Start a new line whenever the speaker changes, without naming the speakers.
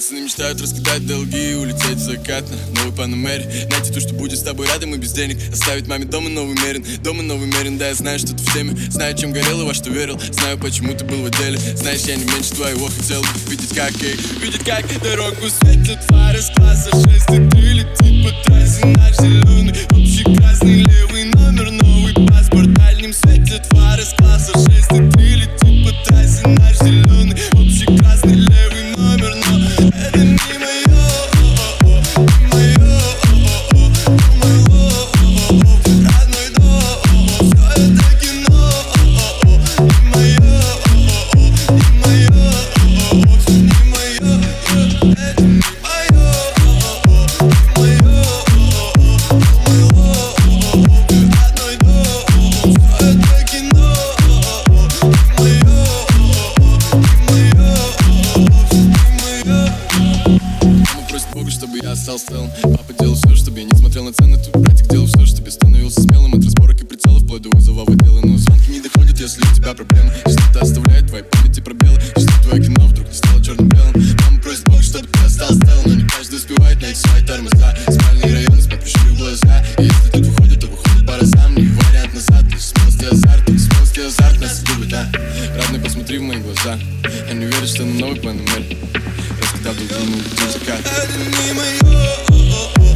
Пацаны мечтают раскидать долги и улететь в закат на новый Панамере. Найти то, что будет с тобой рядом и без денег. Оставить маме дома новый Мерин, дома новый Мерин. Да, я знаю, что ты в теме, знаю, чем горел и во что верил. Знаю, почему ты был в отделе. Знаешь, я не меньше твоего хотел видеть, как дорогу светят фары с класса 6 и 3. Летит по трассе наш зеленый, общий красный левый номер, новый паспорт. Дальним светят фары с класса 6 и 3. Летит по трассе наш зеленый, общий красный левый номер, но это не мое, не мое, родной дом, все это кино, не мое, не мое, все не мое, это не мое, не мое, родной дом, все это кино, не мое, не мое. Мама просит Бога, чтобы я остался целым. Папа делал все, чтобы я не смотрел на цены. Тут братик делал все, чтобы я становился смелым. От разборок и прицелов вплоть до вызова в отделы. Но звонки не доходят, если у тебя проблемы. Что-то оставляет твои памяти пробелы. Что твое кино вдруг не стало черно-белым. Мама просит Бога, чтобы ты остался целым. Но не каждый успевает найти свои тормоза. Спальные районы, смотрю в глаза. И если тут выходит, то выходит по разам. Не вариант назад, лишь смелость и азарт нас любит, да. Родной, посмотри в мои глаза. Они верят, что на новый Панамере. Раскидав долгу, улетим в закат. Это не мое.